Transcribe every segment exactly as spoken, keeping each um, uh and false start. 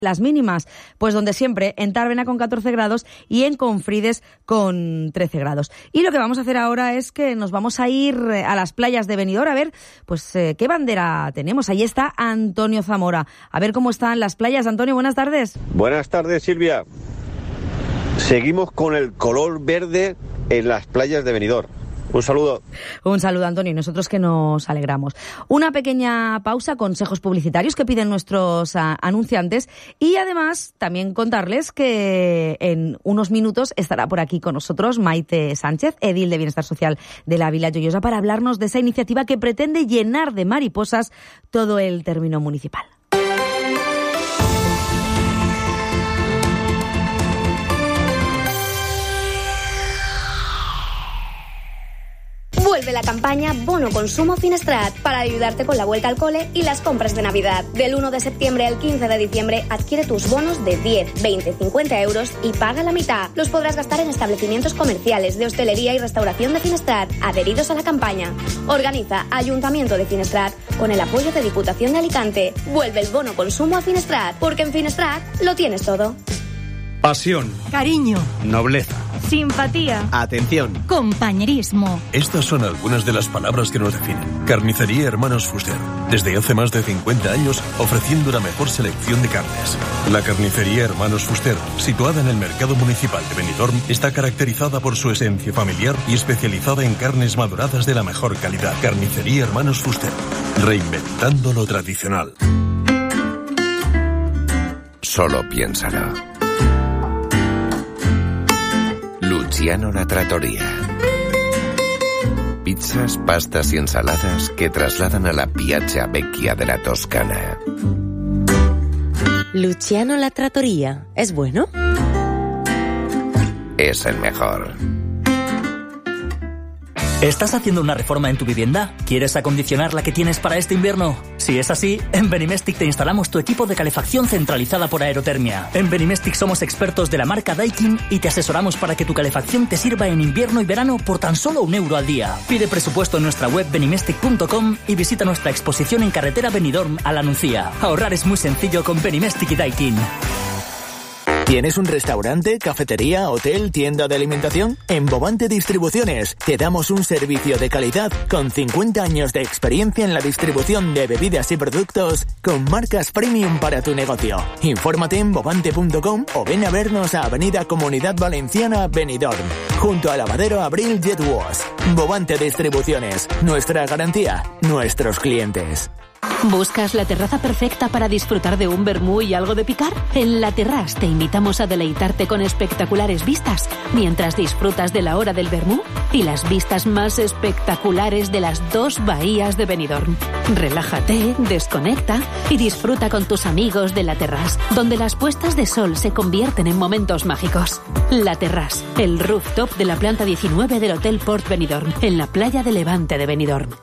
Las mínimas, pues donde siempre, en Tárvena con catorce grados y en Confrides con trece grados. Y lo que vamos a hacer ahora es que nos vamos a ir a las playas de Benidorm a ver, pues, eh, qué bandera tenemos. Ahí está Antonio Zamora. A ver cómo están las playas. Antonio, buenas tardes. Buenas tardes, Silvia. Seguimos con el color verde en las playas de Benidorm. Un saludo. Un saludo, Antonio, y nosotros que nos alegramos. Una pequeña pausa, consejos publicitarios que piden nuestros a, anunciantes, y además también contarles que en unos minutos estará por aquí con nosotros Maite Sánchez, edil de Bienestar Social de la Vila Joyosa, para hablarnos de esa iniciativa que pretende llenar de mariposas todo el término municipal. Vuelve la campaña Bono Consumo Finestrat para ayudarte con la vuelta al cole y las compras de Navidad. Del uno de septiembre al quince de diciembre adquiere tus bonos de diez, veinte, cincuenta euros y paga la mitad. Los podrás gastar en establecimientos comerciales, de hostelería y restauración de Finestrat adheridos a la campaña. Organiza Ayuntamiento de Finestrat con el apoyo de Diputación de Alicante. Vuelve el Bono Consumo a Finestrat, porque en Finestrat lo tienes todo. Pasión. Cariño. Nobleza. Simpatía. Atención. Compañerismo. Estas son algunas de las palabras que nos definen. Carnicería Hermanos Fuster. Desde hace más de cincuenta años ofreciendo la mejor selección de carnes. La Carnicería Hermanos Fuster, situada en el mercado municipal de Benidorm, está caracterizada por su esencia familiar y especializada en carnes maduradas de la mejor calidad. Carnicería Hermanos Fuster. Reinventando lo tradicional. Solo piénsalo. Luciano La Trattoria. Pizzas, pastas y ensaladas que trasladan a la Piazza Vecchia de la Toscana. Luciano La Trattoria. ¿Es bueno? Es el mejor. ¿Estás haciendo una reforma en tu vivienda? ¿Quieres acondicionar la que tienes para este invierno? Si es así, en Benimestic te instalamos tu equipo de calefacción centralizada por aerotermia. En Benimestic somos expertos de la marca Daikin y te asesoramos para que tu calefacción te sirva en invierno y verano por tan solo un euro al día. Pide presupuesto en nuestra web benimestic punto com y visita nuestra exposición en carretera Benidorm a La Nucía. Ahorrar es muy sencillo con Benimestic y Daikin. ¿Tienes un restaurante, cafetería, hotel, tienda de alimentación? En Bovante Distribuciones te damos un servicio de calidad con cincuenta años de experiencia en la distribución de bebidas y productos con marcas premium para tu negocio. Infórmate en bovante punto com o ven a vernos a Avenida Comunidad Valenciana, Benidorm, junto al lavadero Abril Jet Wash. Bovante Distribuciones, nuestra garantía, nuestros clientes. ¿Buscas la terraza perfecta para disfrutar de un vermú y algo de picar? En La Terraza te invitamos a deleitarte con espectaculares vistas mientras disfrutas de la hora del vermú y las vistas más espectaculares de las dos bahías de Benidorm. Relájate, desconecta y disfruta con tus amigos de La Terraza, donde las puestas de sol se convierten en momentos mágicos. La Terraza, el rooftop de la planta diecinueve del Hotel Port Benidorm, en la playa de Levante de Benidorm.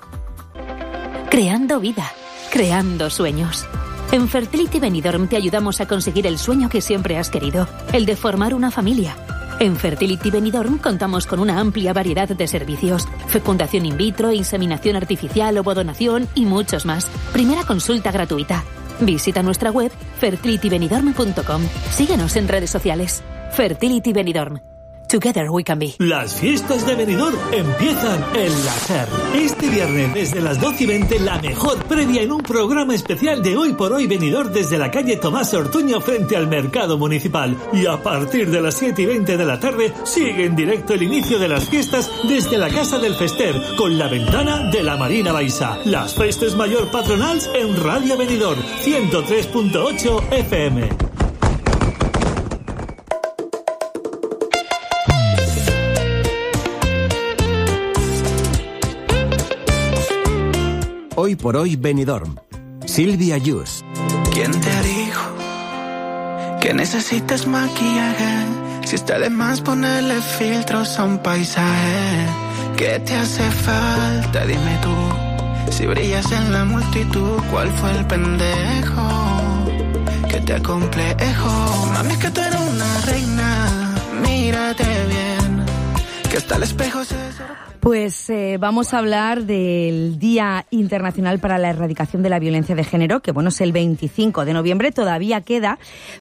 Creando vida. Creando sueños. En Fertility Benidorm te ayudamos a conseguir el sueño que siempre has querido, el de formar una familia. En Fertility Benidorm contamos con una amplia variedad de servicios: fecundación in vitro, inseminación artificial, ovodonación y muchos más. Primera consulta gratuita. Visita nuestra web fertility benidorm punto com. Síguenos en redes sociales. Fertility Benidorm. Together we can be. Las fiestas de Benidorm empiezan en la SER. Este viernes desde las doce y veinte, la mejor previa en un programa especial de Hoy por Hoy Benidorm desde la calle Tomás Ortuño frente al Mercado Municipal. Y a partir de las siete y veinte de la tarde sigue en directo el inicio de las fiestas desde la Casa del Fester con la ventana de la Marina Baixa. Las festes mayor patronals en Radio Benidorm ciento tres punto ocho F M. Hoy por Hoy Benidorm. Silvia Yus. ¿Quién te dijo que necesitas maquillaje? Si está de más ponerle filtros a un paisaje. ¿Qué te hace falta? Dime tú. Si brillas en la multitud, ¿cuál fue el pendejo que te acomplejo? Mami, es que tú eres una reina. Mírate bien, que hasta el espejo se... Pues eh, vamos a hablar del Día Internacional para la Erradicación de la Violencia de Género, que bueno, es el veinticinco de noviembre, todavía queda,